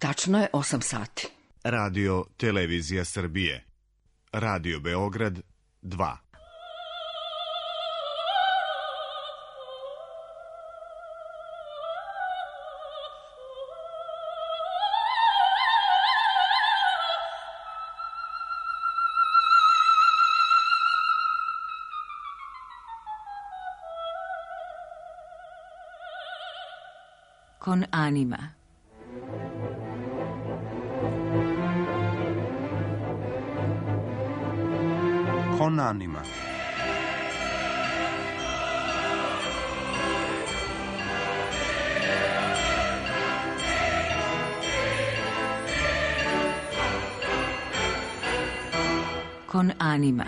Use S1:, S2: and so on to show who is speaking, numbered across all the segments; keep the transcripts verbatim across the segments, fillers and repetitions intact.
S1: Tačno je osam sati.
S2: Radio Televizija Srbije. Radio Beograd dva.
S1: Con anima.
S3: Con anima.
S1: Con anima.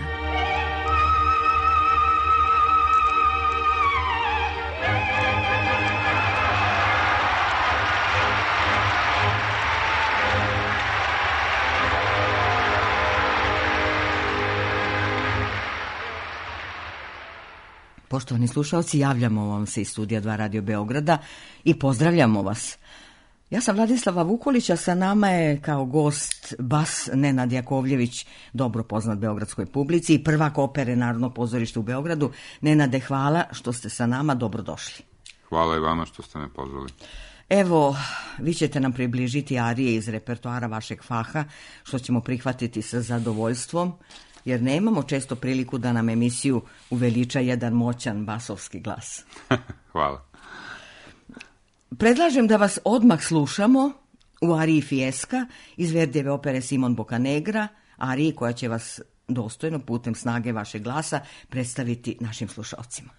S1: Poštovani slušalci, javljamo vam se iz studija dva Radio Beograda i pozdravljamo vas. Ja sam Vladislava Vukolić, a sa nama je kao gost bas Nenad Jakovljević, dobro poznat beogradskoj publici i prvak opere Narodnog pozorišta u Beogradu. Nenade, hvala što ste sa nama, dobrodošli.
S4: Hvala i vama što ste me pozvali.
S1: Evo, vi ćete nam približiti arije iz repertoara vašeg faha, što ćemo prihvatiti sa zadovoljstvom, jer nemamo često priliku da nam emisiju uveliča jedan moćan basovski glas.
S4: Hvala.
S1: Predlažem da vas odmah slušamo u ariji Fijeska iz Verdijeve opere Simon Boccanegra, ariji koja će vas dostojno putem snage vašeg glasa predstaviti našim slušalcima.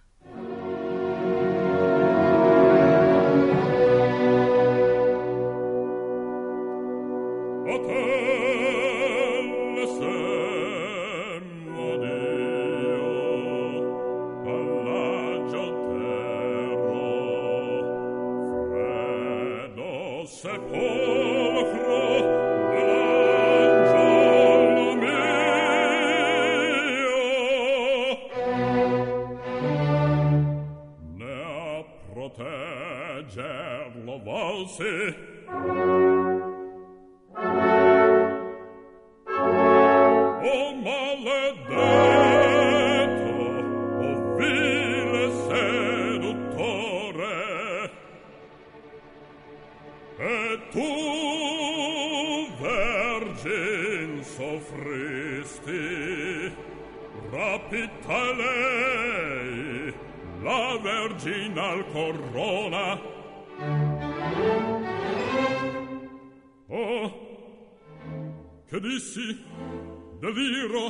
S5: Che dissi, deliro,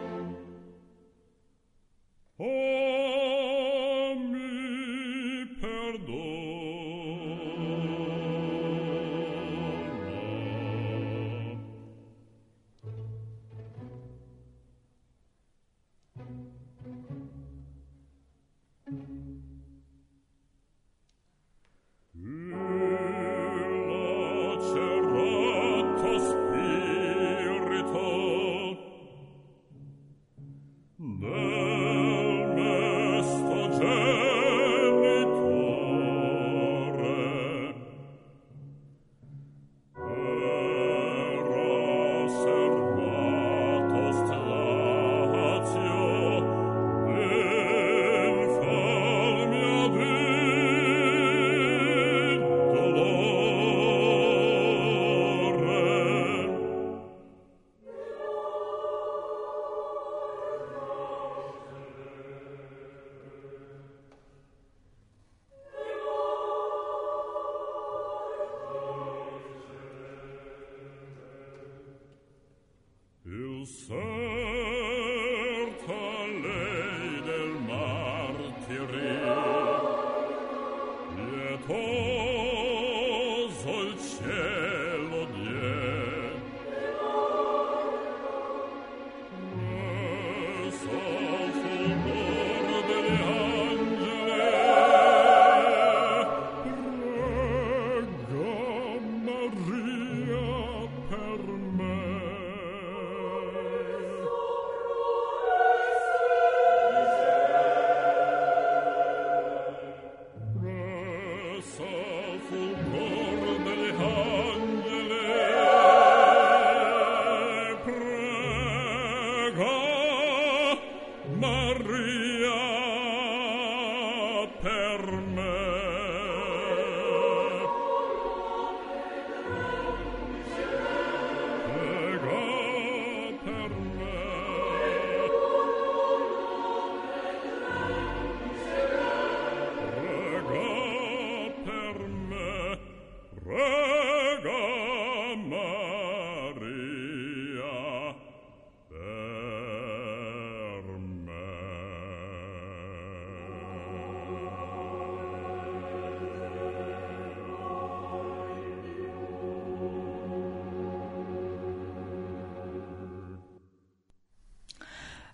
S5: oh, mi perdona.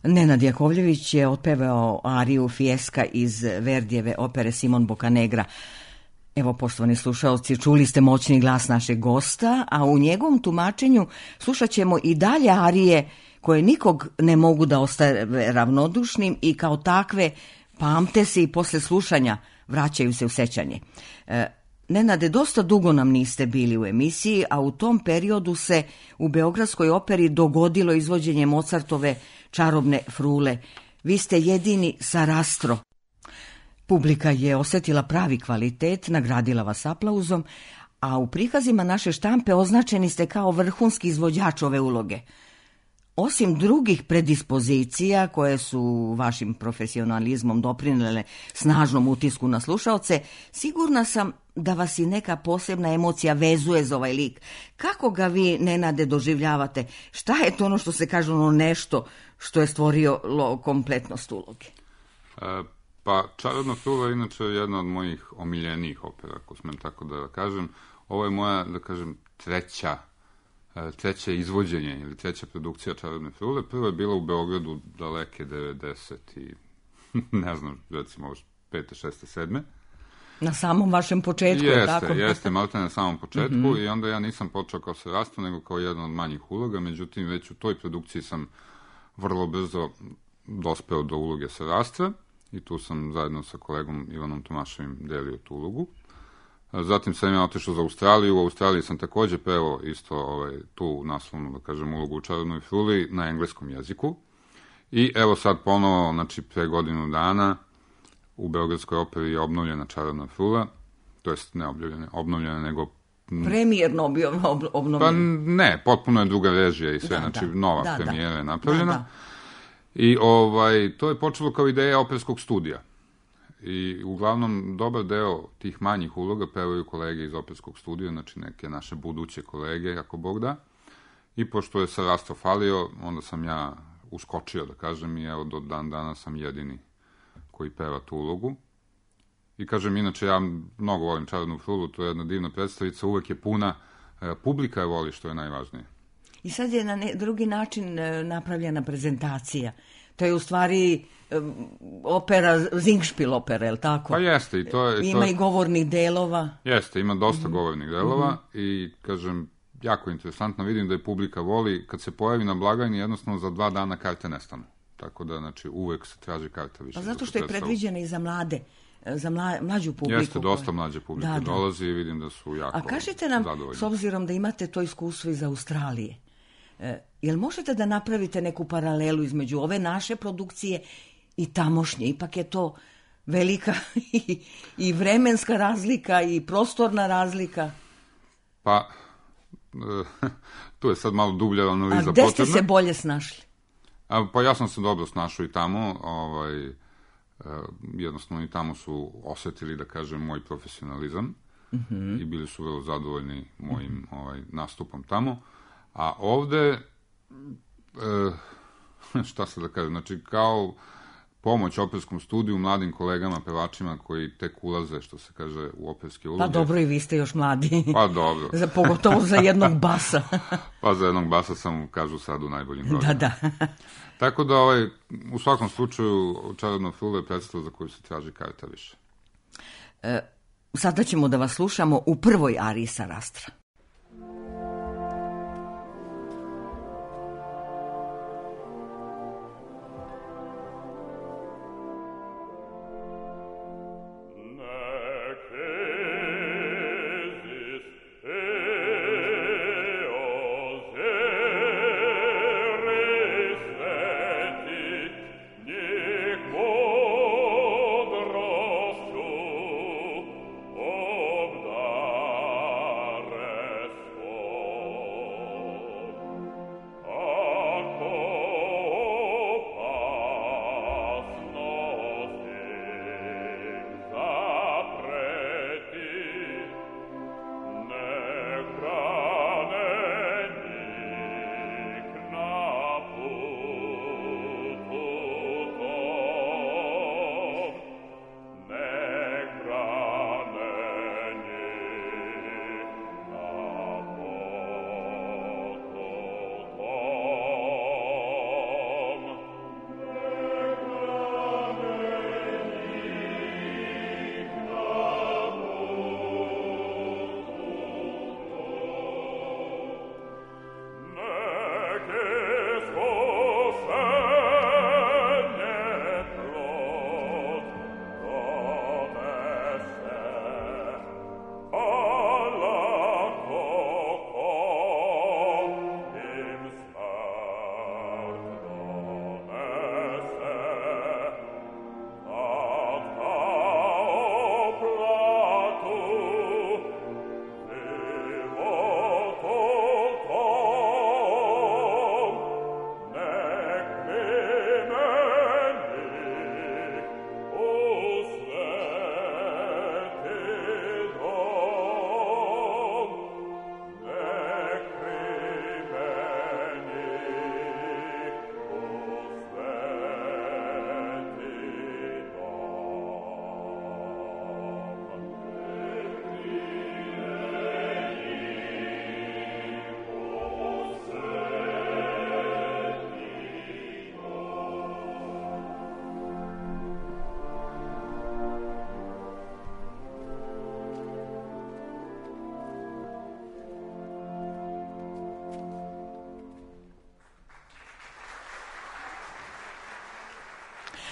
S1: Nenad Jakovljević je otpevao ariju Fijeska iz Verdijeve opere Simon Boccanegra. Evo, poštovani slušalci, čuli ste moćni glas našeg gosta, a u njegovom tumačenju slušat ćemo i dalje arije koje nikog ne mogu da ostave ravnodušnim i kao takve pamte se i posle slušanja vraćaju se u sećanje. E, Nenade, dosta dugo nam niste bili u emisiji, a u tom periodu se u Beogradskoj operi dogodilo izvođenje Mozartove Čarobne frule. Vi ste jedini Sarastro. Publika je osjetila pravi kvalitet, nagradila vas aplauzom, a u prikazima naše štampe označeni ste kao vrhunski izvođač ove uloge. Osim drugih predispozicija koje su vašim profesionalizmom doprinele snažnom utisku na slušaoce, sigurna sam da vas i neka posebna emocija vezuje za ovaj lik. Kako ga vi, Nenade, doživljavate? Šta je to ono što se kaže ono nešto što je stvorio kompletnost uloge?
S4: E, pa, Čarobna frula je inače jedna od mojih omiljenijih opera, ako smem tako da kažem. Ovo je moja, da kažem, treća treće izvođenje ili treća produkcija Čarobne frule. Prva je bila u Beogradu daleke devedeset i ne znam, recimo pete, šeste, sedme.
S1: Na samom vašem početku,
S4: jeste,
S1: je tako?
S4: Jeste, jeste, malte na samom početku
S1: mm-hmm.
S4: i onda ja nisam počeo kao Sarastro, nego kao jedan od manjih uloga, međutim već u toj produkciji sam vrlo brzo dospeo do uloge Sarastra i tu sam zajedno sa kolegom Ivanom Tomaševim delio tu ulogu. Zatim sam ja otišao za Australiju, u Australiji sam takođe pevao isto ovaj, tu naslovnu, da kažem, ulogu u Čarobnoj fruli na engleskom jeziku. I evo sad ponovo, znači pre godinu dana, u Beogradskoj operi je obnovljena Čarobna frula, to jest ne obnovljena, obnovljena nego...
S1: Premijerno obnovljena.
S4: Pa ne, potpuno je druga režija i sve, da, znači da, nova da, premijera da. je napravljena. Da, da. I ovaj, to je počelo kao ideja operskog studija. I uglavnom dobar deo tih manjih uloga pevaju kolege iz operskog studija, znači neke naše buduće kolege, ako Bog da. I pošto je Sarastro falio, onda sam ja uskočio, da kažem, i evo do dan dana sam jedini koji peva tu ulogu. I kažem, inače, ja mnogo volim Čarobnu frulu, to je jedna divna predstavica, uvek je puna, publika je voli, što je najvažnije.
S1: I sad je na ne, drugi način napravljena prezentacija. To je u stvari um, opera, Zingšpil opera, je li tako?
S4: Pa jeste. I to je,
S1: ima
S4: to je...
S1: i govornih delova.
S4: Jeste, ima dosta mm-hmm. govornih delova mm-hmm. i, kažem, jako interesantno, vidim da je publika voli, kad se pojavi na blagajni, jednostavno za dva dana karte nestanu. Tako da, znači, uvek se traži karta više.
S1: Pa zato što je predviđena i za mlade, za mla, mlađu publiku.
S4: Jeste, dosta mlađe publike da, dolazi i vidim da su jako zadovoljni. A kažete nam,
S1: zadovoljni. S obzirom da imate to iskustvo iz Australije, E, jel možete da napravite neku paralelu između ove naše produkcije i tamošnje? Ipak je to velika i, i vremenska razlika i prostorna razlika.
S4: Pa, e, tu je sad malo dublja analiza potrebna.
S1: A gde ste se bolje snašli?
S4: A, pa ja sam se dobro snašao i tamo, ovaj, e, jednostavno i tamo su osetili, da kažem, moj profesionalizam mm-hmm. i bili su vrlo zadovoljni mojim mm-hmm. ovaj, nastupom tamo. A ovde, e, šta se da kažem, znači kao pomoć operskom studiju, mladim kolegama, pevačima koji tek ulaze, što se kaže, u operske uloge.
S1: Pa dobro, i vi ste još mladi.
S4: Pa dobro.
S1: za, pogotovo za jednog basa.
S4: Pa za jednog basa sam, kažu sad, u najboljim godinama.
S1: Da, da.
S4: Tako da, ovaj, u svakom slučaju, Čarobna frula je predstava za koju se traži karta više.
S1: E, sada ćemo da vas slušamo u prvoj ariji Sarastra.
S5: Obdare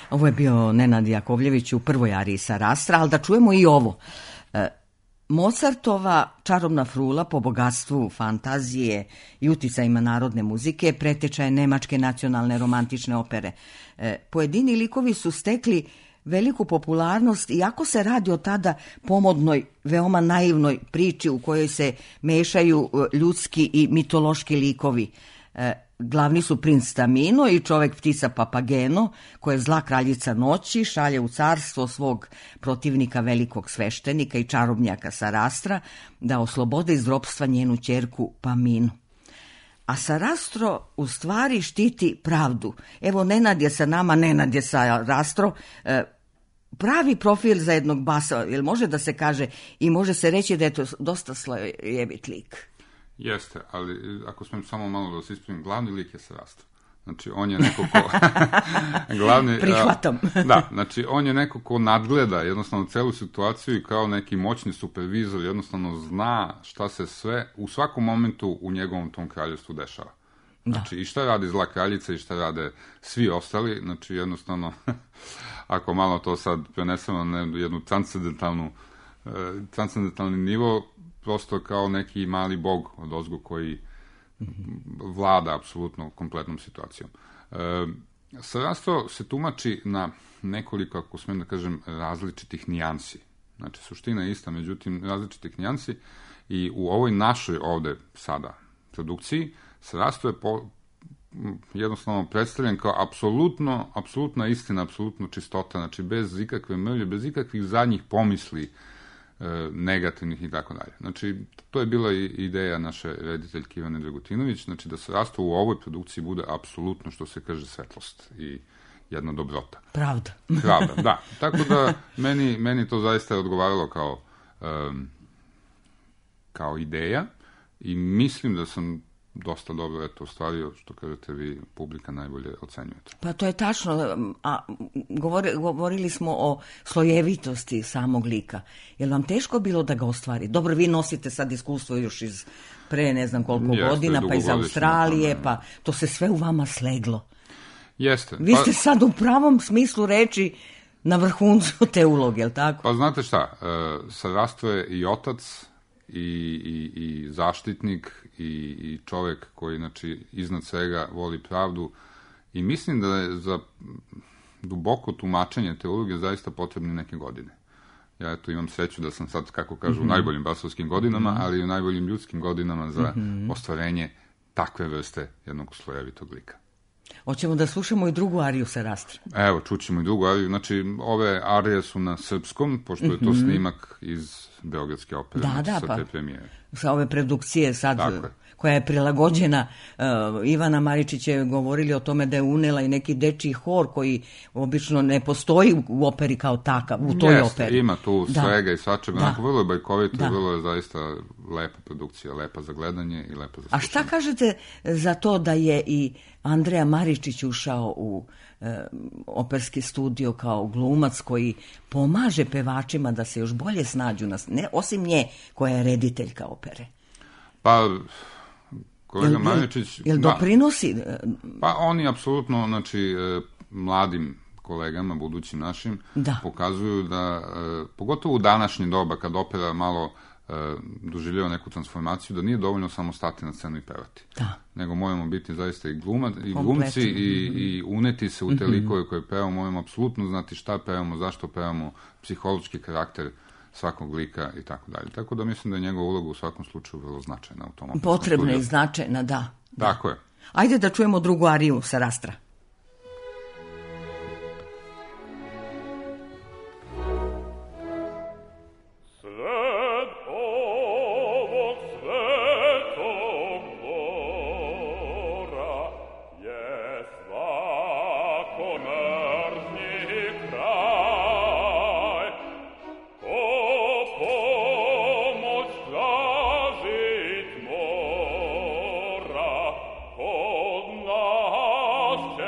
S1: Ovo je bio Nenad Jakovljević u prvoj ariji sa Rastra, ali da čujemo i ovo. E, Mozartova čarobna frula po bogatstvu fantazije i uticajima narodne muzike preteča je nemačke nacionalne romantične opere. E, pojedini likovi su stekli veliku popularnost, iako se radi o tada pomodnoj, veoma naivnoj priči u kojoj se mešaju ljudski i mitološki likovi. E, glavni su princ Tamino i čovek ptica Papageno, koja je zla kraljica noći, šalje u carstvo svog protivnika velikog sveštenika i čarobnjaka Sarastra da oslobode iz ropstva njenu ćerku Paminu. A Sarastro u stvari štiti pravdu. Evo, Nenad je sa nama, Nenad je Sarastro, e, pravi profil za jednog basa, jel može da se kaže i može se reći da je to dosta slojevit lik?
S4: Jeste, ali ako smijem samo malo da se ispravim, glavni lik je Sarastro. Znači, on je neko ko... glavni,
S1: Prihvatam.
S4: Da, znači, on je neko ko nadgleda jednostavno celu situaciju i kao neki moćni supervizor jednostavno zna šta se sve u svakom momentu u njegovom tom kraljevstvu dešava. Znači, da. I šta radi zla kraljica i šta rade svi ostali, znači, jednostavno, ako malo to sad prenesemo na jednu transcendentalnu, uh, transcendentalni nivo, prosto kao neki mali bog od ozgo koji vlada apsolutno kompletnom situacijom. E, Sarastro se tumači na nekoliko, ako smijem da kažem, različitih nijansi. Znači, suština je ista, međutim, različitih nijansi i u ovoj našoj ovde sada produkciji Sarastro je po, jednostavno predstavljen kao apsolutno, apsolutna istina, apsolutno čistota, znači bez ikakve mrlje, bez ikakvih zadnjih pomisli negativnih i tako dalje. Znači, to je bila i ideja naše rediteljke Ivane Dragutinović, znači da Sarastro u ovoj produkciji bude apsolutno, što se kaže, svetlost i jedna dobrota.
S1: Pravda.
S4: Pravda, da. Tako da meni, meni to zaista je odgovaralo kao, um, kao ideja i mislim da sam dosta dobro eto ostvario, što kažete vi, publika najbolje ocenjujete.
S1: Pa to je tačno, a govori, govorili smo o slojevitosti samog lika. Je li vam teško bilo da ga ostvari? Dobro, vi nosite sad iskustvo još iz pre ne znam koliko Jeste, godina, pa iz Australije, pa to se sve u vama sleglo.
S4: Jeste.
S1: Vi ste pa... sad u pravom smislu reči na vrhuncu te uloge, je li tako?
S4: Pa znate šta, uh, Sarastro je i otac, I, i, i zaštitnik i, i čovek koji, znači, iznad svega voli pravdu i mislim da je za duboko tumačenje te uloge zaista potrebne neke godine. Ja eto imam sreću da sam sad, kako kažu, mm-hmm. u najboljim basovskim godinama, mm-hmm. ali i u najboljim ljudskim godinama za mm-hmm. ostvarenje takve vrste jednog slojevitog lika.
S1: Hoćemo da slušamo i drugu ariju Sarastra.
S4: Evo, čućemo i drugu ariju. Znači, ove arije su na srpskom, pošto je to mm-hmm. snimak iz Beogradske opere.
S1: Da, da,
S4: sa
S1: pa.
S4: Te premijere.
S1: Sa ove produkcije sad, koja je prilagođena. Uh, Ivana Maričić je govorili o tome da je unela i neki dečiji hor koji obično ne postoji u operi kao takav, u toj
S4: Jeste,
S1: operi.
S4: Ima tu da. svega i svačega.
S1: Da.
S4: Onako, vrlo je bajkovito, da. vrlo je zaista lepa produkcija, lepa za gledanje i lepa za slušanje.
S1: A šta kažete za to da je i Andreja Maričić ušao u e, operski studio kao glumac koji pomaže pevačima da se još bolje snađu, na, ne, osim nje koja je rediteljka opere?
S4: Pa, kolega jel, Maričić...
S1: Jel doprinosi?
S4: Pa oni apsolutno, znači, mladim kolegama, budućim našim, da. pokazuju da, pogotovo u današnje doba, kad opera malo doživljava neku transformaciju, da nije dovoljno samo stati na scenu i pevati.
S1: Da.
S4: Nego moramo biti zaista i, gluma, i glumci i, i uneti se u te likove koje pevamo, moramo apsolutno znati šta pevamo, zašto pevamo, psihološki karakter svakog lika i tako dalje. Tako da mislim da je njegova uloga u svakom slučaju vrlo značajna u tom operskom
S1: Potrebna
S4: studiju.
S1: I značajna, da.
S4: Tako je.
S1: Ajde da čujemo drugu ariju Sarastra.
S5: Od nas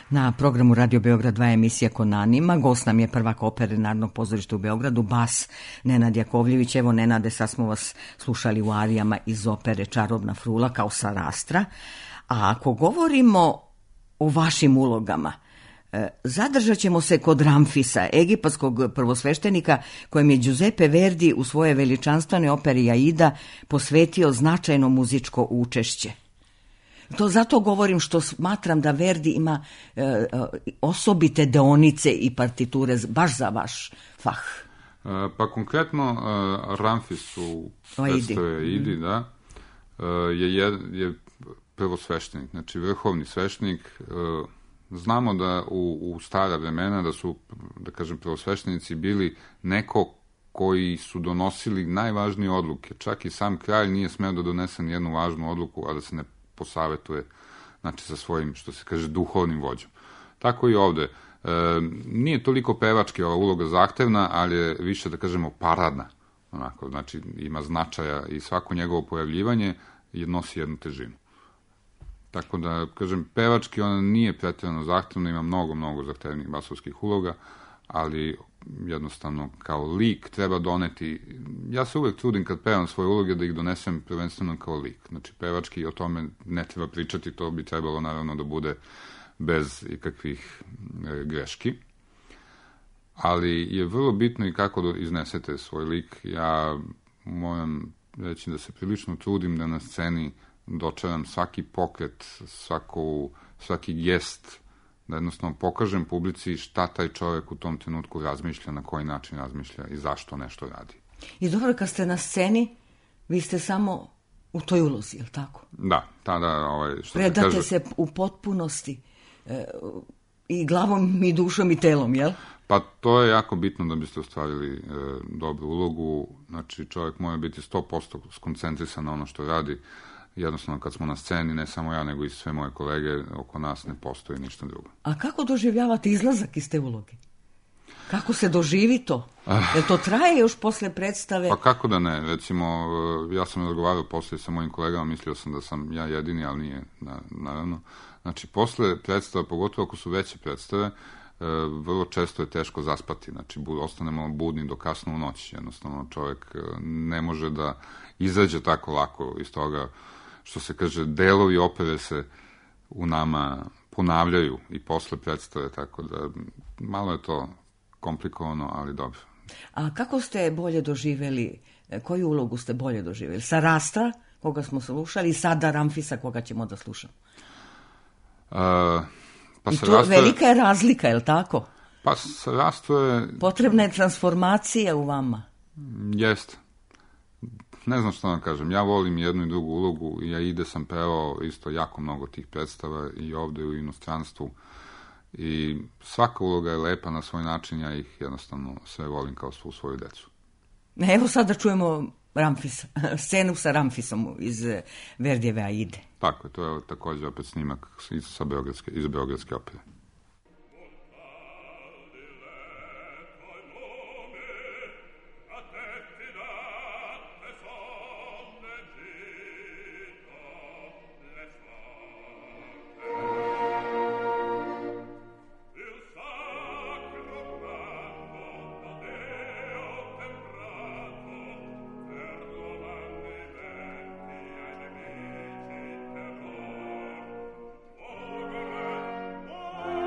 S1: Na programu Radio Beograd dva emisija Konanima. Gost nam je prvak opere Narodnog pozorišta u Beogradu, bas Nenad Jakovljević. Evo, Nenade, sad smo vas slušali u arijama iz opere Čarobna frula kao Sarastra. A ako govorimo o vašim ulogama, zadržat ćemo se kod Ramfisa, egipatskog prvosveštenika kojem je Giuseppe Verdi u svoje veličanstvene operi Aida posvetio značajno muzičko učešće. To zato govorim što smatram da Verdi ima e, osobite deonice i partiture baš za vaš fah.
S4: E, pa konkretno e, Ramfis u predstavi Aidi, da, e, je, je, je prvosveštenik, znači vrhovni sveštenik. E, znamo da u, u stara vremena da su, da kažem, prvosveštenici bili neko koji su donosili najvažnije odluke. Čak i sam kralj nije smeo da donese nijednu važnu odluku, a da se ne posavetuje, znači, sa svojim, što se kaže, duhovnim vođom. Tako i ovde. E, nije toliko pevački ova uloga zahtevna, ali je više, da kažemo, paradna. Onako, znači, ima značaja i svako njegovo pojavljivanje nosi jednu težinu. Tako da, kažem, pevački ona nije pretjerano zahtevna, ima mnogo, mnogo zahtevnih basovskih uloga, ali jednostavno kao lik treba doneti. Ja se uvek trudim kad pevam svoje uloge da ih donesem prvenstveno kao lik. Znači, pevački o tome ne treba pričati, to bi trebalo naravno da bude bez ikakvih e, greški. Ali je vrlo bitno i kako da iznesete svoj lik. Ja moram reći da se prilično trudim da na sceni dočaram svaki pokret, svaku, svaki gest, da jednostavno pokažem publici šta taj čovjek u tom trenutku razmišlja, na koji način razmišlja i zašto nešto radi.
S1: I dobro, kad ste na sceni, vi ste samo u toj ulozi, je li tako?
S4: Da, tada... Ovaj, što
S1: predate
S4: se, kaže,
S1: se u potpunosti e, i glavom i dušom i telom, jel?
S4: Pa to je jako bitno da biste ostvarili e, dobru ulogu. Znači, čovjek mora biti sto posto skoncentrisan na ono što radi. Jednostavno, kad smo na sceni, ne samo ja, nego i sve moje kolege, oko nas ne postoji ništa drugo.
S1: A kako doživljavate izlazak iz te uloge? Kako se doživi to? Jel to traje još posle predstave?
S4: Pa kako da ne? Recimo, ja sam razgovarao posle sa mojim kolegama, mislio sam da sam ja jedini, ali nije, naravno. Znači, posle predstava, pogotovo ako su veće predstave, vrlo često je teško zaspati. Znači, ostanemo budni do kasno u noć. Jednostavno, čovjek ne može da izađe tako lako iz toga, što se kaže, delovi opere se u nama ponavljaju i posle predstave, tako da malo je to komplikovano, ali dobro.
S1: A kako ste bolje doživjeli, koju ulogu ste bolje doživjeli? Sarastra, koga smo slušali, i sada Ramfisa, koga ćemo da slušamo?
S4: Uh, pa
S1: I to velika je razlika, je li tako?
S4: Pa Sarastra je...
S1: Potrebna je transformacija u vama.
S4: Jeste. Ne znam što vam kažem, ja volim jednu i drugu ulogu i ja ide sam pevao isto jako mnogo tih predstava i ovde u inostranstvu i svaka uloga je lepa na svoj način, ja ih jednostavno sve volim kao svu svoju decu.
S1: Evo sad da čujemo Ramfisa, scenu sa Ramfisom iz Verdijeve Aide.
S4: Tako je, to je također opet snimak iz, sa Beogradske, iz Beogradske opere.
S5: Oh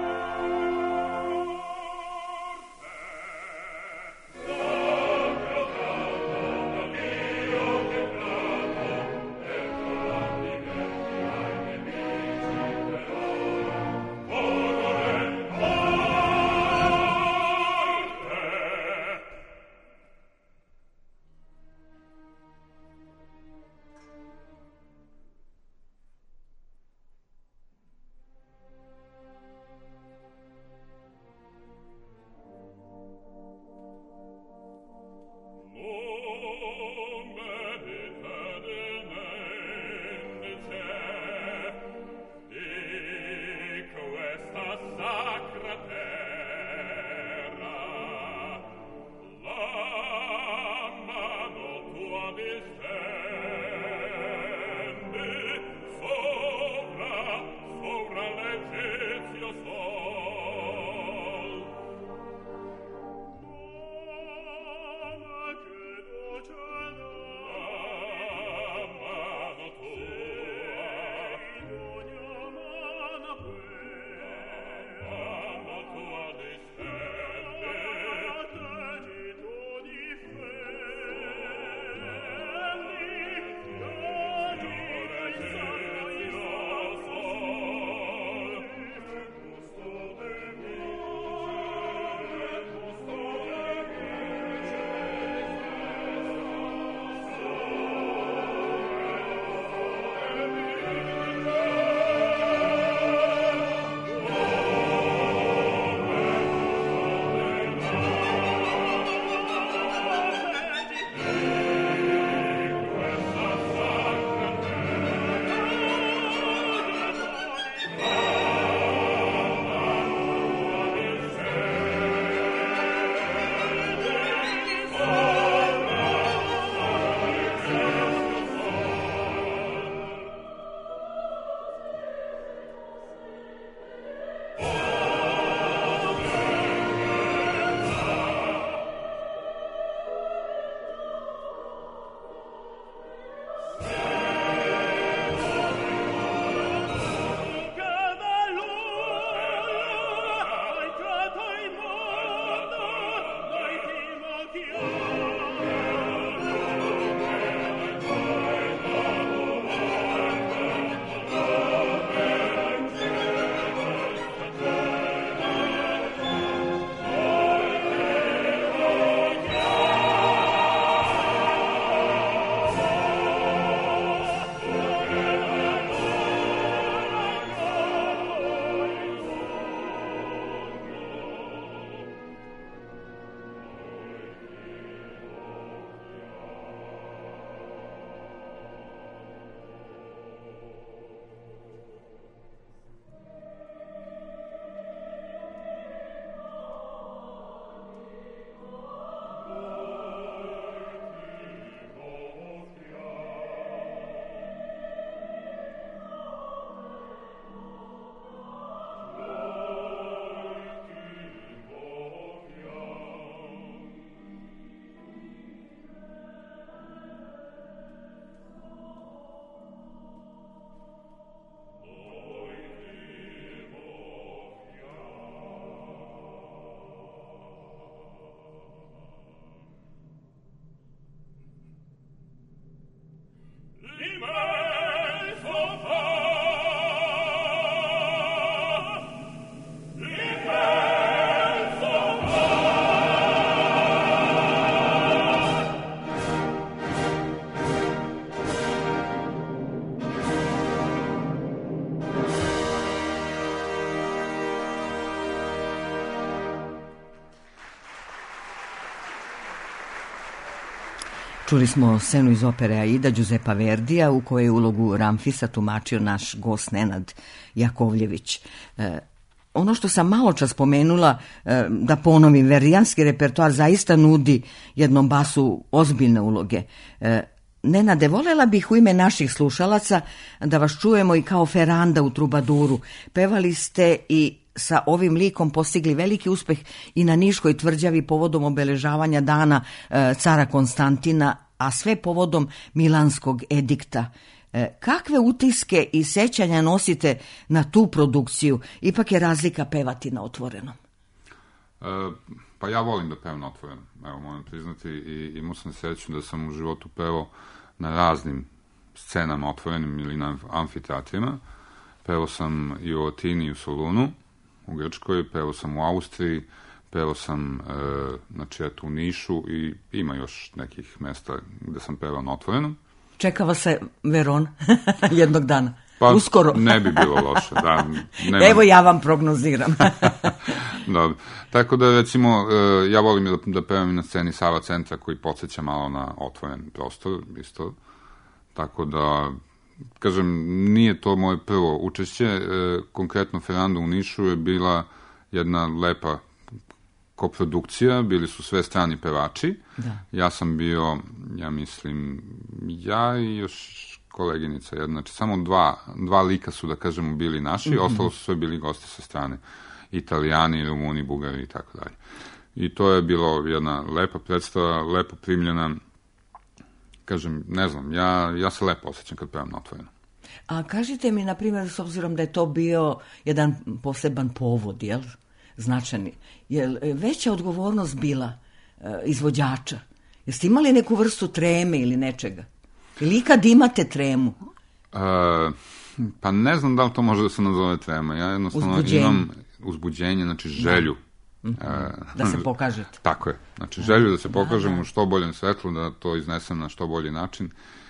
S1: Čuli smo scenu iz opere Aida Giuseppa Verdija u kojoj je ulogu Ramfisa tumačio naš gost Nenad Jakovljević. E, ono što sam malo čas spomenula, e, da ponovim, verdijanski repertoar zaista nudi jednom basu ozbiljne uloge. E, Nenade, volela bih u ime naših slušalaca da vas čujemo i kao Ferranda u Trubaduru. Pevali ste i sa ovim likom postigli veliki uspeh i na Niškoj tvrđavi povodom obeležavanja dana e, cara Konstantina, a sve povodom Milanskog edikta. E, kakve utiske i sećanja nosite na tu produkciju? Ipak je razlika pevati na otvorenom.
S4: E, pa ja volim da pevam na otvorenom, evo moram priznati, i imao sam sreću da sam u životu pevao na raznim scenama otvorenim ili na amfiteatrima. Pevao sam i u Atini i u Solunu u Grčkoj, pevao sam u Austriji, pevao sam, e, znači, eto, u Nišu i ima još nekih mesta gde sam pevao na otvorenom.
S1: Čekava se Veron jednog dana.
S4: Pa,
S1: uskoro.
S4: Ne bi bilo loše, da. Nema...
S1: Evo ja vam prognoziram.
S4: Dobro. Tako da, recimo, e, ja volim da, da pevam i na sceni Sava centra koji podsjeća malo na otvoren prostor, isto. Tako da, kažem, nije to moje prvo učešće. E, konkretno Ferranda u Nišu je bila jedna lepa koprodukcija, bili su sve strani pevači. Da. Ja sam bio, ja mislim, ja i još koleginica jedna, znači samo dva, dva lika su, da kažemo, bili naši, mm-hmm. ostalo su sve bili gosti sa strane. Italijani, Rumuni, Bugari i tako dalje. I to je bilo jedna lepa predstava, lepo primljena. Kažem, ne znam, ja, ja se lepo osjećam kad pevam na otvoreno.
S1: A kažite mi, na primjer, s obzirom da je to bio jedan poseban povod, jel? Značajni. Je veća odgovornost bila e, izvođača? Jeste imali neku vrstu treme ili nečega? Ili ikad imate tremu?
S4: E, pa ne znam da li to može da se nazove trema. Ja jednostavno uzbuđenje. imam uzbuđenje, znači želju.
S1: Da, e, da se pokažete.
S4: Tako je. Znači želju da se pokažem da, da. u što boljem svetlu, da to iznesem na što bolji način.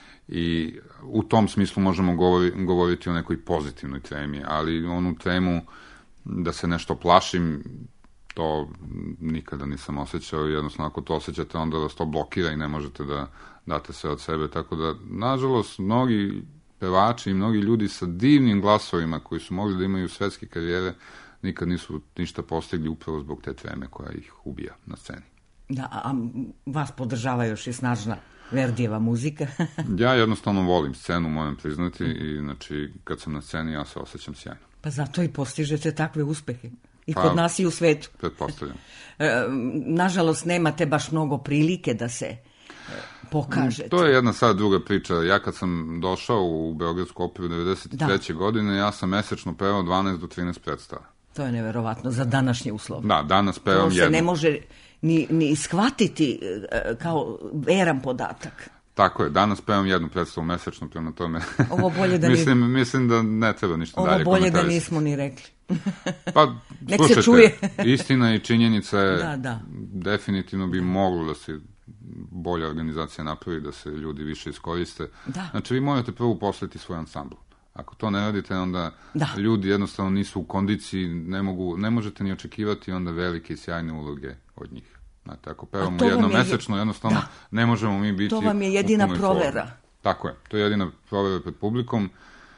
S4: I u tom smislu možemo govori, govoriti o nekoj pozitivnoj tremi, ali onu tremu da se nešto plašim, to nikada nisam osjećao. Jednostavno, ako to osjećate, onda vas to blokira i ne možete da date sve od sebe. Tako da, nažalost, mnogi pevači i mnogi ljudi sa divnim glasovima koji su mogli da imaju svetske karijere nikad nisu ništa postigli upravo zbog te treme koja ih ubija na sceni.
S1: Da, a vas podržava još i snažna Verdijeva muzika.
S4: Ja jednostavno volim scenu, moram priznati, i znači kad sam na sceni ja se osjećam sjajno.
S1: Pa zato i postižete takve uspehe. I pa, kod nas i u svetu.
S4: Pretpostavljam.
S1: E, nažalost, nemate baš mnogo prilike da se e, pokažete.
S4: To je jedna sad druga priča. Ja kad sam došao u Beogradsku operu devedeset treće da. godine, ja sam mesečno pevao dvanaest do trinaest predstava.
S1: To je neverovatno za današnje uslove.
S4: Da, danas pevam jedno.
S1: To se ne može ni, ni shvatiti kao veran podatak.
S4: Tako je, danas pevam jednu predstavu mesečno, prema tome.
S1: Ovo bolje da
S4: mislim,
S1: ni...
S4: mislim da ne treba ništa
S1: Ovo
S4: dalje komentarisati.
S1: Ovo bolje da nismo ni rekli.
S4: Pa,
S1: nek
S4: slušajte,
S1: se čuje.
S4: istina i činjenica je,
S1: da, da.
S4: definitivno bi moglo da se bolja organizacija napravi, da se ljudi više iskoriste.
S1: Da.
S4: Znači, vi morate prvo uposliti svoj ansambl. Ako to ne radite, onda
S1: da.
S4: ljudi jednostavno nisu u kondiciji, ne, mogu, ne možete ni očekivati onda velike i sjajne uloge od njih. Znate, ako pevamo jedno je... mesečno, jednostavno da. ne možemo mi biti...
S1: To vam je jedina provera.
S4: Formu. Tako je, to je jedina provera pred publikom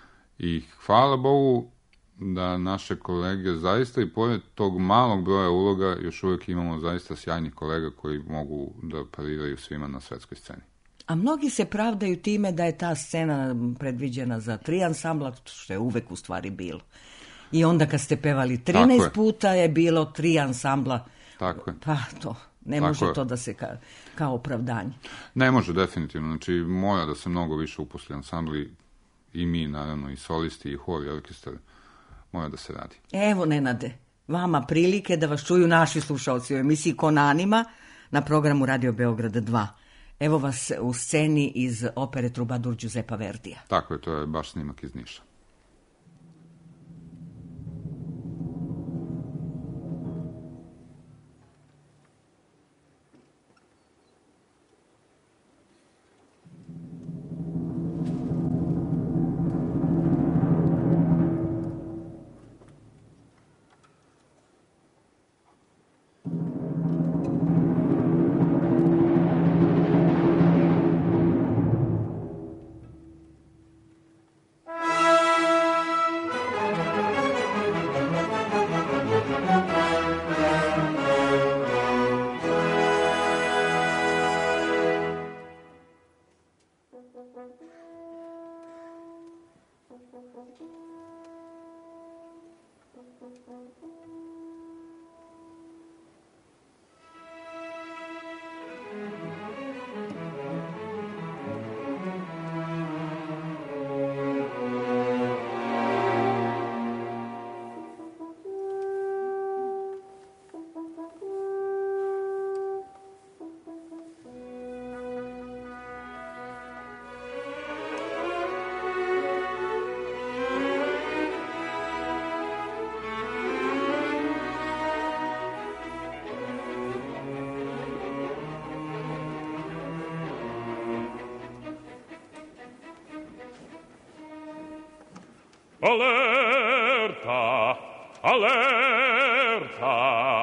S4: i hvala Bogu da naše kolege zaista i pored tog malog broja uloga još uvijek imamo zaista sjajnih kolega koji mogu da pariraju svima na svetskoj sceni.
S1: A mnogi se pravdaju time da je ta scena predviđena za tri ansambla, što je uvek u stvari bilo. I onda kad ste pevali trinaest je. puta je bilo tri ansambla.
S4: Tako je.
S1: Pa to, ne
S4: Tako
S1: može
S4: je.
S1: to da se ka, kao opravdanje.
S4: Ne može, definitivno. Znači, mora da se mnogo više uposli ansambli, i mi, naravno, i solisti, i hor, i orkestar, mora da se radi.
S1: Evo, Nenade, vama prilike da vas čuju naši slušalci u emisiji Konanima na programu Radio Beograda dva. Evo vas u sceni iz opere Trubadur Giuseppa Verdija.
S4: Tako je, to je baš snimak iz Niša.
S5: Allerta, allerta.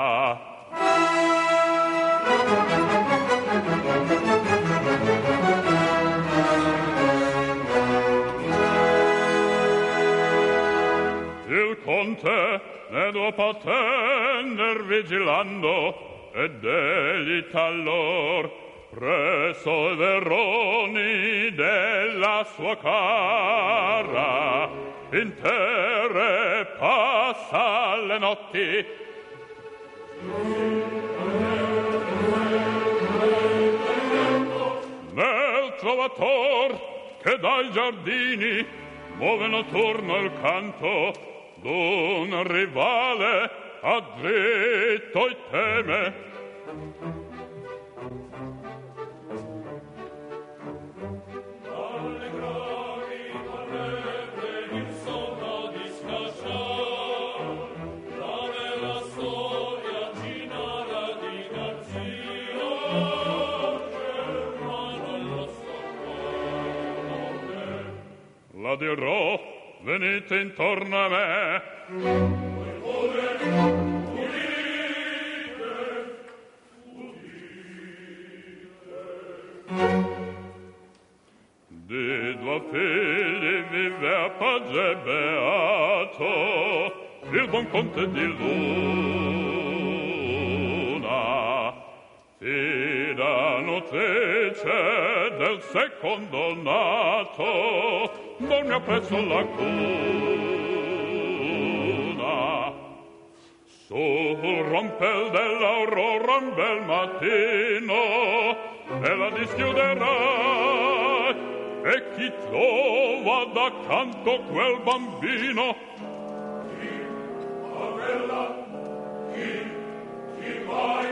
S5: Il conte ne dopo attender vigilando ed egli talor presso i verroni della sua cara intere passa le notti. Nel trovator che dai giardini muove notturno il canto d'un rivale a dritto i teme. La dirò, venite intorno a me. Udite, udite. Di due figli vivea page beato il buon conte di Luna. Fida nutrice del secondo nato dormia presso la cuna. Sul rompel dell'aurora un bel mattino e la dischiuderà, e chi trova d'accanto quel bambino? Chi, Aurella, chi, chi vai?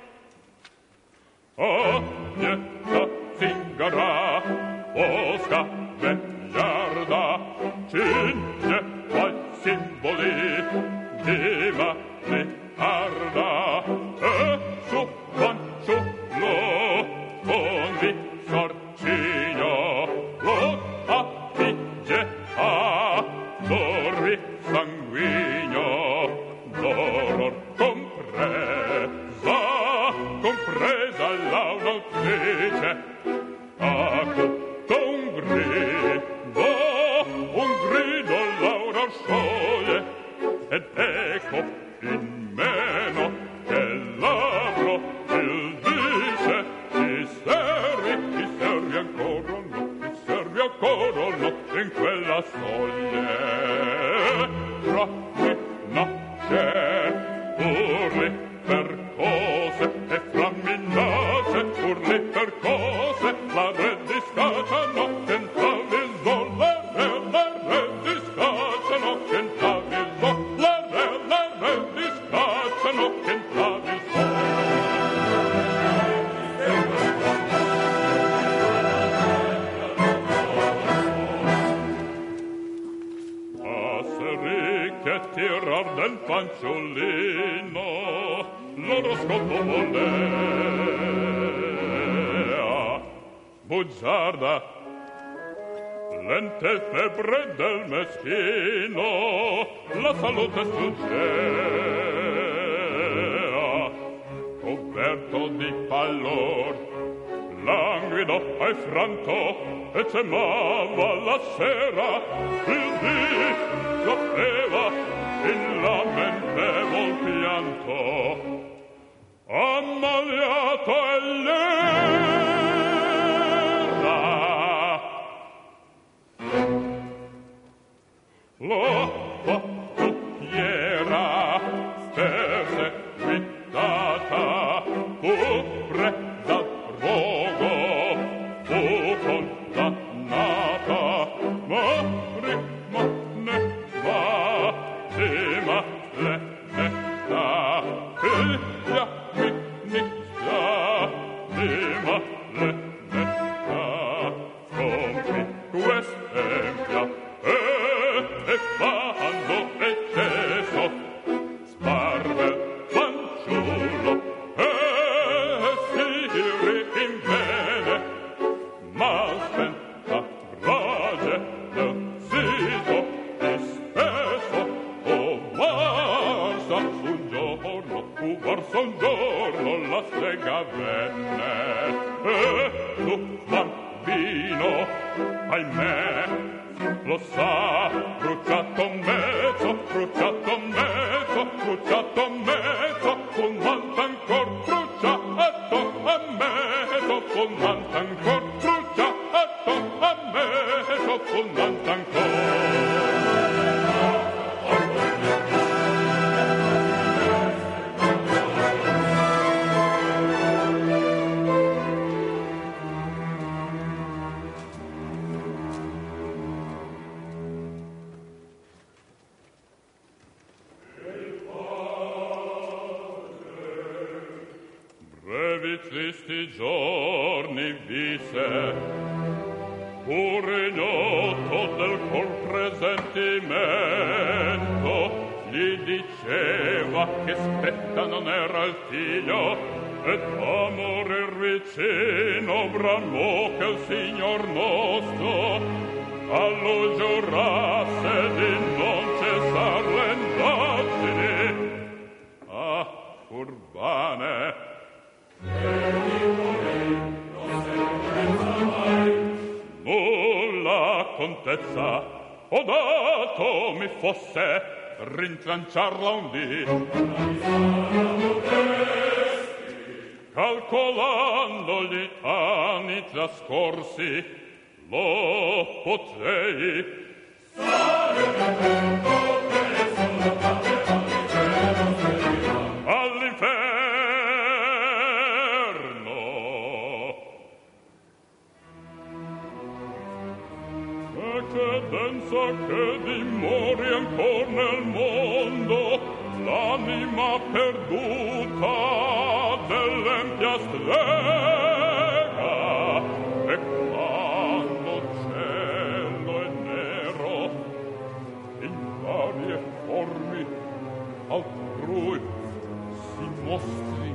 S5: Ah, nieta zingara, osca, vegliarda, cinge quai simboli, diva ritarda, e su fanciullo con vi sorcigno, lo affigge a dorri sanguigno, dolor compresa, compresa l'aunotrice, acuto un grido, un grido l'aura scioglie, ed ecco in meno che l'avrò il dice, ti servi, ti servi ancora no, ti servi ancora no, in quella soglie, fra me nasce urli per cose e fra minacce urli per cose, la re discacciano che entravi il sol, la re, la re discacciano che entravi il sol, la re, la re discacciano che entravi il sol. Passeri che tirar del fanciullino l'oroscopo volea, bugiarda, lente febbre del meschino, la salute sfuggea, coperto di pallor, languido e franto, e tremava la sera, il dì soffreva in lamentevol pianto, ammaliato e l'era. La fattucchiera son giorno la strega venne e tu bambino, ahimè, lo sa, bruciato mezzo, bruciato mezzo, bruciato mezzo, un manto ancor bruciato a mezzo, un manto ancor bruciato a mezzo, un manto ancor. Tristi giorni visse, pur ignoto del col presentimento, gli diceva che spetta non era il figlio, ed a morir vicino bramò che il signor nostro a lui giurasse di non cessar le indagini. Ah, urbane, nulla contezza ho dato mi fosse rintranciarla un dì, calcolando gli anni trascorsi lo potrei all'inferno. Che pensa che dimori ancor nel mondo l'anima perduta dell'empia strega, e quando cielo è nero in varie forme altrui si mostri.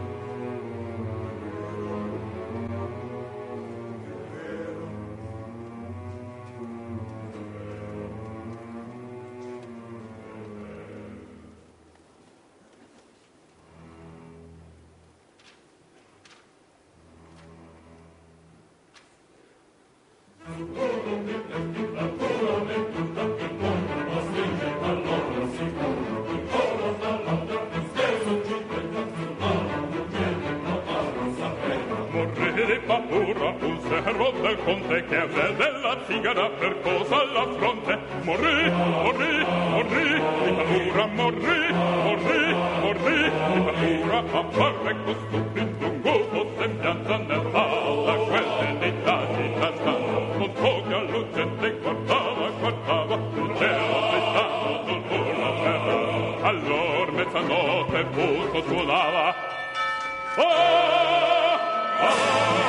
S5: Del conte che vede la zingara per cosa alla fronte morì, morì, morì di paura, morì, morì, morì di paura, apparve costui lungoso sembianza nell'ala quelle dei tagli trasando con pochi all'ugente guardava, guardava il cielo aspettando sul muro la terra, allor mezzanotte pulso suonava. Oh, oh,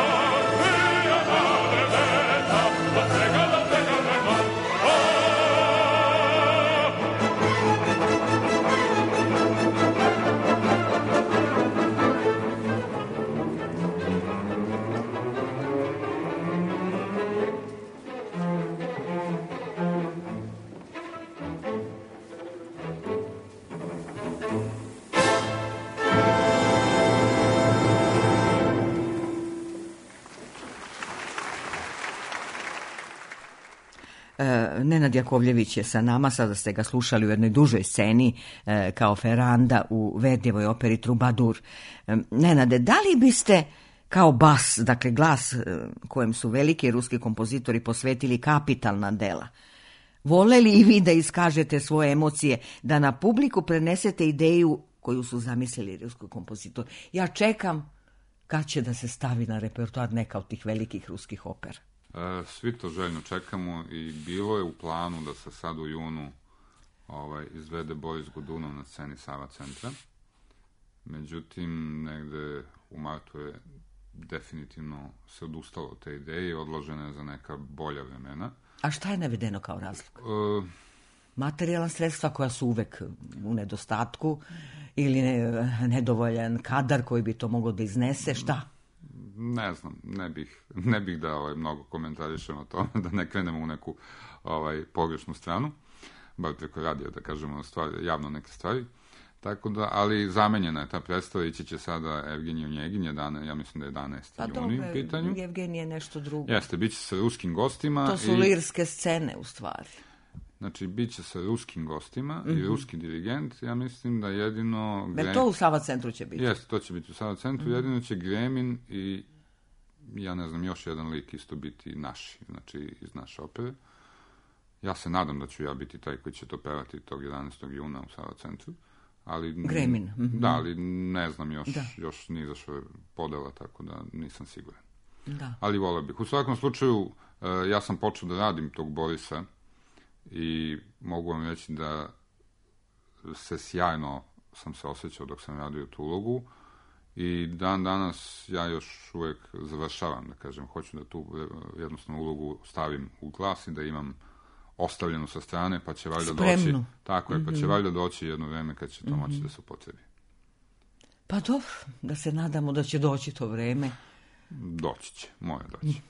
S1: Nenad Jakovljević je sa nama, sada ste ga slušali u jednoj dužoj sceni e, kao Ferranda u Verdijevoj operi Trubadur. E, Nenade, da li biste kao bas, dakle glas e, kojem su veliki ruski kompozitori posvetili kapitalna dela, voleli i vi da iskažete svoje emocije, da na publiku prenesete ideju koju su zamislili ruski kompozitori? Ja čekam kad će da se stavi na repertoar neka od tih velikih ruskih opera.
S4: Svi to željno čekamo i bilo je u planu da se sad u junu ovaj, izvede Boris Godunov na sceni Sava centra. Međutim, negde u martu je definitivno se odustalo od te ideje i odložena je za neka bolja vremena.
S1: A šta je navedeno kao razlog?
S4: Uh,
S1: Materijalna sredstva koja su uvek u nedostatku ili ne, nedovoljan kadar koji bi to moglo da iznese, šta?
S4: Ne znam, ne bih, ne bih da ovaj, mnogo komentarišem o tome, da ne krenemo u neku ovaj, pogrešnu stranu, bar preko radija, da kažemo stvari, javno neke stvari. Tako da, ali zamenjena je ta predstava, ići će sada Evgeniju Njegin, jedane, ja mislim da je jedanaesti juni u pitanju.
S1: Pa Evgenije je nešto drugo.
S4: Jeste, bit će sa ruskim gostima.
S1: To su i... lirske scene, u stvari.
S4: Znači, bit će sa ruskim gostima mm-hmm. i ruski dirigent, ja mislim da jedino...
S1: Gre... To u Sava centru će biti?
S4: Jeste, to će biti u Sava centru, mm-hmm. jedino će Gremin i, ja ne znam, još jedan lik isto biti naši, znači iz naše opere. Ja se nadam da ću ja biti taj koji će to pevati tog jedanaestog juna u Sava centru. Ali,
S1: Gremin. Mm-hmm.
S4: Da, ali ne znam još, još ni zašto je podela, tako da nisam siguran.
S1: Da.
S4: Ali voleo bih. U svakom slučaju, ja sam počeo da radim tog Borisa i mogu vam reći da se sjajno sam se osjećao dok sam radio tu ulogu i dan danas ja još uvek završavam, da kažem, hoću da tu jednostavno ulogu stavim u glas i da imam ostavljenu sa strane, pa će valjda
S1: Spremno.
S4: doći... Tako je, mm-hmm. pa će valjda doći jedno vreme kad će to moći mm-hmm. da se upotrebi.
S1: Pa dobro, da se nadamo da će doći to vreme.
S4: Doći će, moje doći.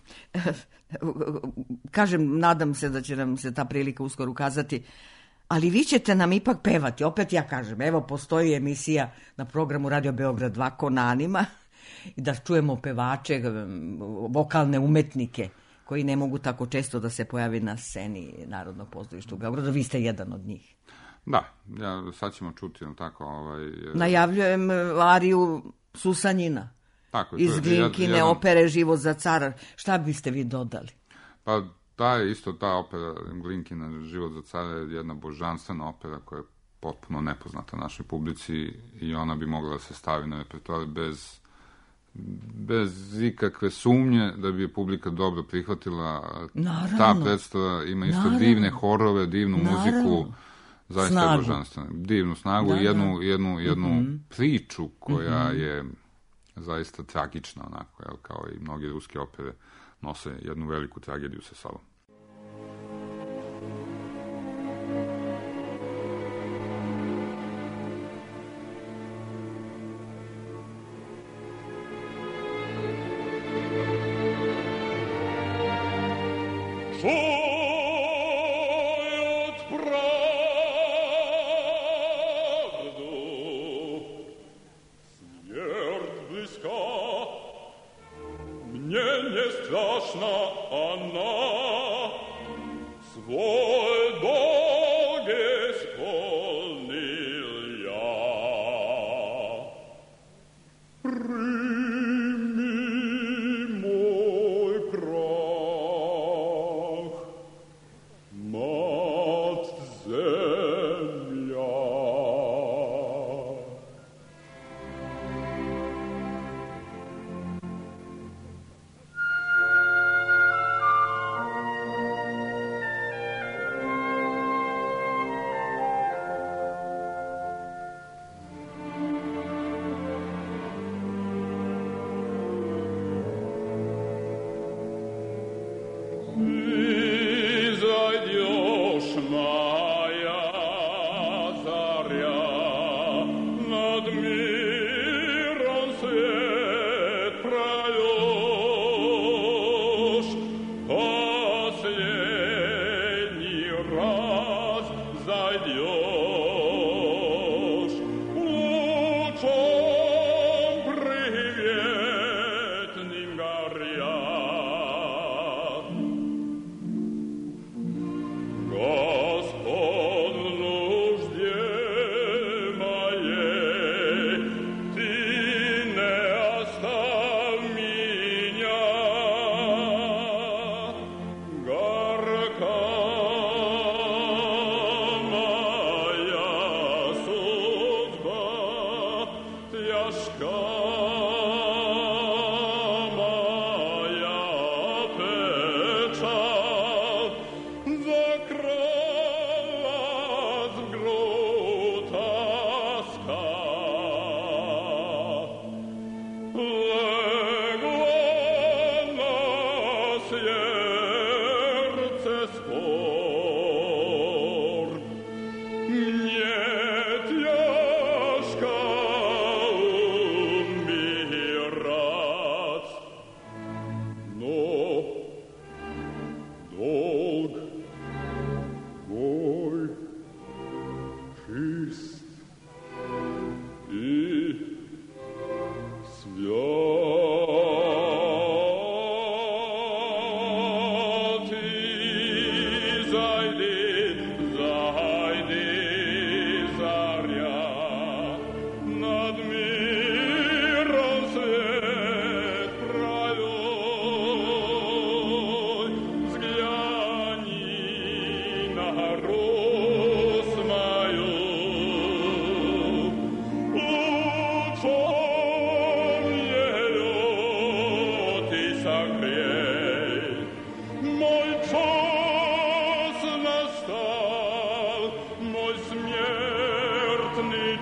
S1: Kažem, nadam se da će nam se ta prilika uskoro ukazati, ali vi ćete nam ipak pevati. Opet ja kažem, evo, postoji emisija na programu Radio Beograd dva Konanima i da čujemo pevače, vokalne umetnike koji ne mogu tako često da se pojavi na sceni Narodnog pozorišta u Beogradu. Vi ste jedan od njih.
S4: Da, ja sad ćemo čuti, tako... Ovaj,
S1: najavljujem ariju Susanjina.
S4: Tako,
S1: iz Glinkine jedan... opere Život za cara. Šta biste vi dodali?
S4: Pa ta je isto ta opera Glinkina Život za cara je jedna božanstvena opera koja je potpuno nepoznata našoj publici i ona bi mogla da se stavi na repertoar bez, bez ikakve sumnje da bi je publika dobro prihvatila.
S1: Naravno.
S4: Ta predstava ima isto Naravno. divne horove, divnu Naravno. muziku. Zaista snagu. je božanstvena. Divnu snagu da, i jednu, da. jednu, jednu mm-hmm. priču koja mm-hmm. je zaista tragična, onako, jel, kao i mnoge ruske opere nose jednu veliku tragediju sa sobom.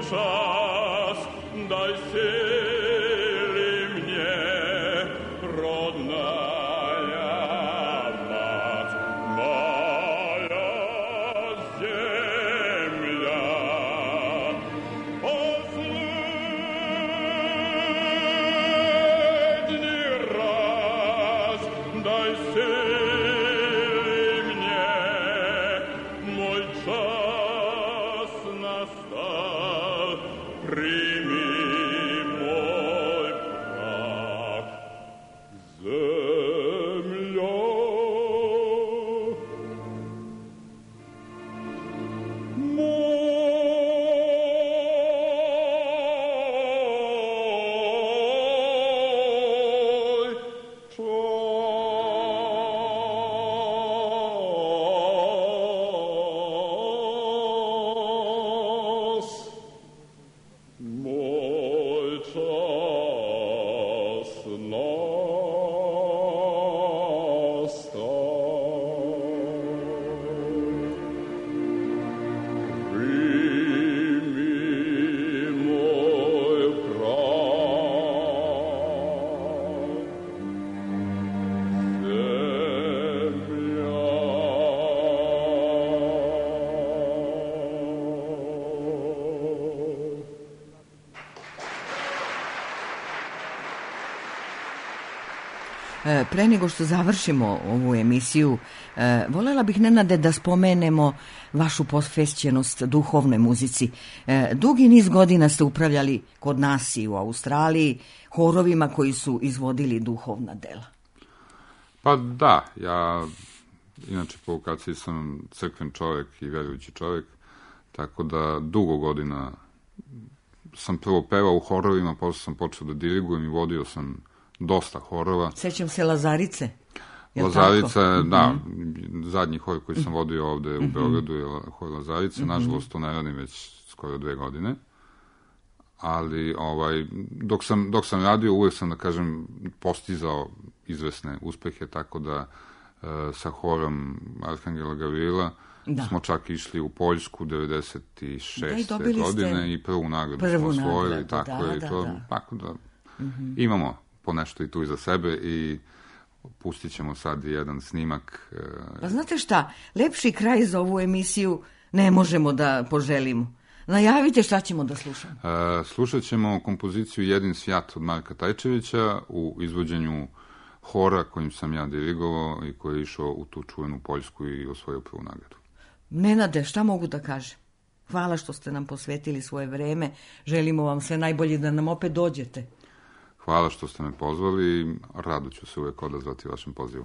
S5: čas, daj sili mnie, rodna mat, moja ziemia. Posledni raz, daj sili mnie, mój czas nastal, primi mój prach. Zemljo, mój czas, mój czas nastal. Primi mój prach. Zemlja.
S1: E, Pre nego što završimo ovu emisiju, e, voljela bih, Nenade, da spomenemo vašu posvećenost duhovnoj muzici. E, dugi niz godina ste upravljali kod nas i u Australiji horovima koji su izvodili duhovna dela.
S4: Pa da, ja inače po vokaciji sam crkven čovjek i verujući čovjek, tako da dugo godina sam prvo pevao u horovima, posle sam počeo da dirigujem i vodio sam dosta horova.
S1: Sećam se Lazarice. Jel
S4: Lazarica,
S1: tako?
S4: da, zadnji hor koji sam vodio ovde u Beogradu je hor Lazarice, nažalost to ne radim već skoro dve godine, ali ovaj, dok sam, dok sam radio uvek sam, da kažem, postizao izvesne uspehe, tako da e, sa horom Arhangela Gavrila
S1: Da.
S4: smo čak išli u Poljsku devedeset šeste.
S1: Da, i
S4: godine i prvu nagradu
S1: prvu
S4: smo osvojili,
S1: nagradu,
S4: tako
S1: da,
S4: je,
S1: da,
S4: to,
S1: da.
S4: tako da imamo ponešto i tu iza sebe i pustit ćemo sad jedan snimak. e,
S1: Pa znate šta, lepši kraj za ovu emisiju ne možemo da poželimo. Najavite šta ćemo da slušamo.
S4: E, slušat ćemo kompoziciju Jedin svijat od Marka Tajčevića u izvođenju hora kojim sam ja dirigovao i koji je išao u tu čuvenu Poljsku i osvojio prvu nagradu.
S1: Nenade, šta mogu da kažem? Hvala što ste nam posvetili svoje vreme. Želimo vam sve najbolje da nam opet dođete.
S4: Hvala što ste me pozvali i rado ću se uvek odazvati vašem pozivu.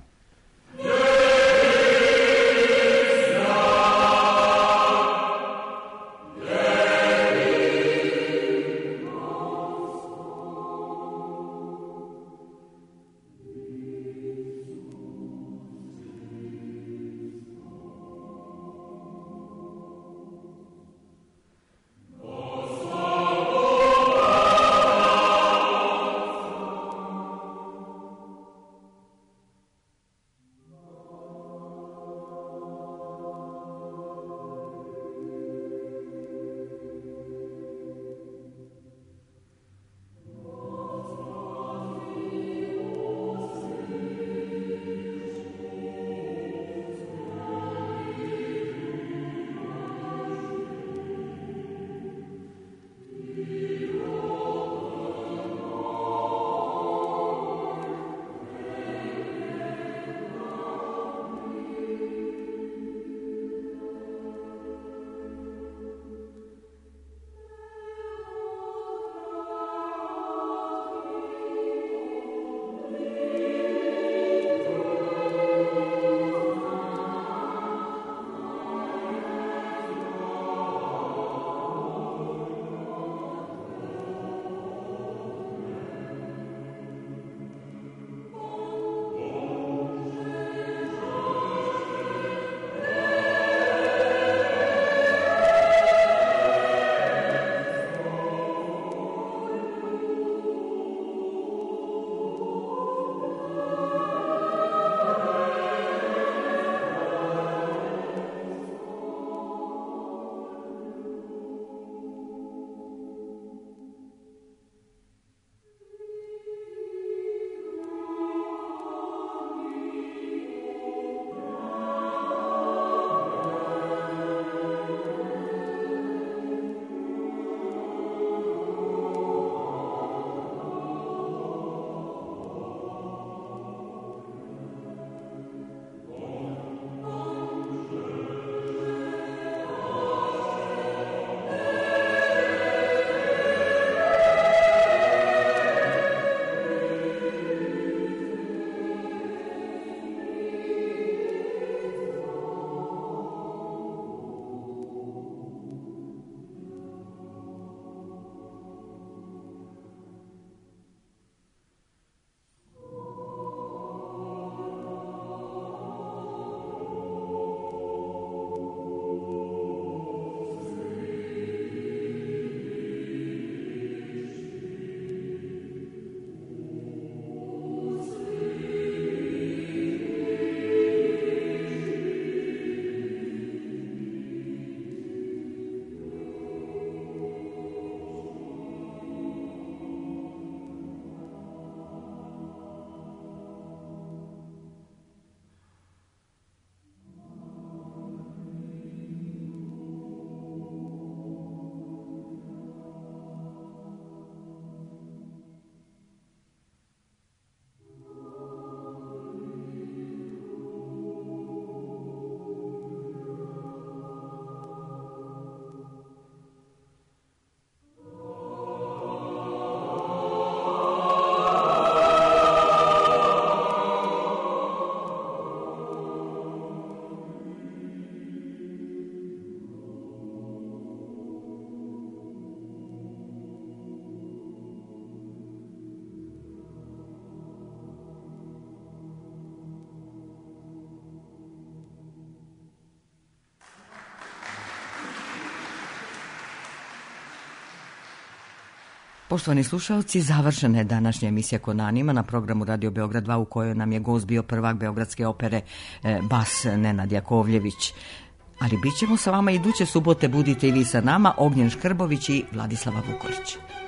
S1: Poštovani slušalci, završena je današnja emisija Konanima na programu Radio Beograd dva u kojoj nam je gost bio prvak beogradske opere e, bas Nenad Jakovljević. Ali bit ćemo sa vama iduće subote, budite i vi sa nama, Ognjen Škrbović i Vladislava Vukolić.